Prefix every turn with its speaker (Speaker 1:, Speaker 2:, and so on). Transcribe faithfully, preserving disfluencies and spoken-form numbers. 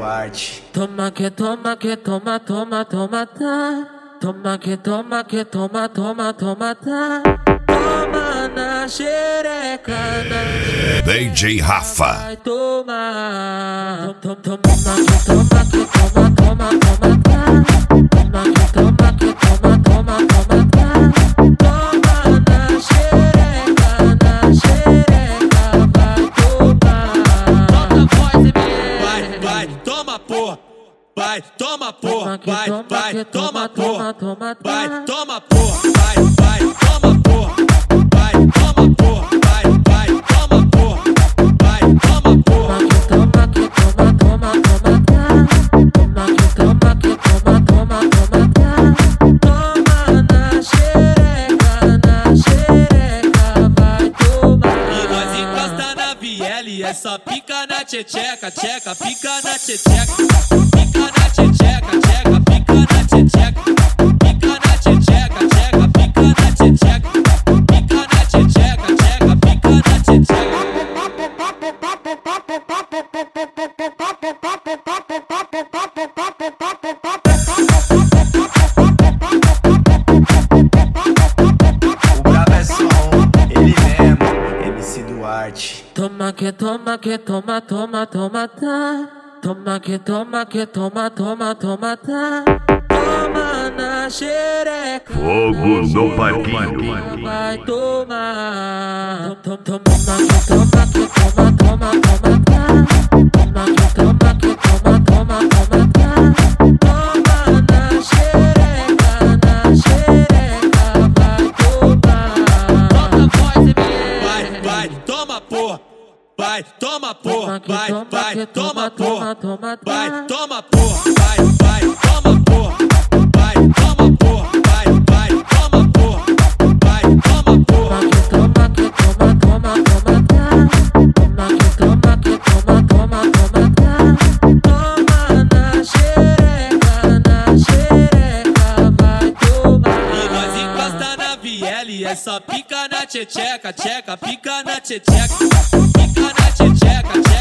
Speaker 1: Duarte.
Speaker 2: Toma que toma que toma, toma, toma, tá. Toma que toma que toma, toma, toma, tá. Toma na xereca, na
Speaker 3: D J Rafa.
Speaker 2: vai tomar. Toma que toma que toma, toma, toma, tá. Toma que toma que toma, toma, toma, tá. Toma na xereca, na xereca, vai tomar. Solta a voz e vem.
Speaker 4: Vai, vai, toma porra. Vai, toma porra. Vai, vai, toma porra. Vai, toma porra. Vai, vai, toma porra. Vai, toma porra. Vai, vai, toma porra. Vai, toma porra.
Speaker 2: Toma que toma, toma, toma, tá. Toma que toma que toma, toma, toma, tá. Toma na xereca, na xereca, vai tomar.
Speaker 4: E nós encosta na viela, é só pica na tcheca, tcheca, pica na tcheca. Pica na tcheca, tcheca, pica na tcheca. Pica na tcheca, tcheca, pica na tcheca. Pica na tcheca, tcheca, pica na tcheca.
Speaker 1: O cabeção, ele mesmo, M C Duarte.
Speaker 2: Toma que toma que toma, toma, toma, tá. Toma que toma que toma, toma, toma, tá. Toma na xereca.
Speaker 3: Fogo no parquinho.
Speaker 2: Vai tomar. Toma que toma que toma, toma, toma, tá. Toma que toma que toma, toma, toma, tá. Toma na xereca, na xereca, vai tomar. Solta a voz e vem.
Speaker 4: Vai, vai, toma porra. Vai, toma porra. Vai, vai, toma porra. Vai, toma porra. Vai, vai, toma porra. Vai, toma porra. Vai, vai, toma porra. Vai, toma porra.
Speaker 2: Toma que toma, toma, toma, tá. Toma que toma que toma, toma, toma, tá. Toma na xereca, na xereca, vai tomar.
Speaker 4: E nós encosta na viela, é só pica na tcheca, tcheca, pica na tcheca. Pica na tcheca, tcheca.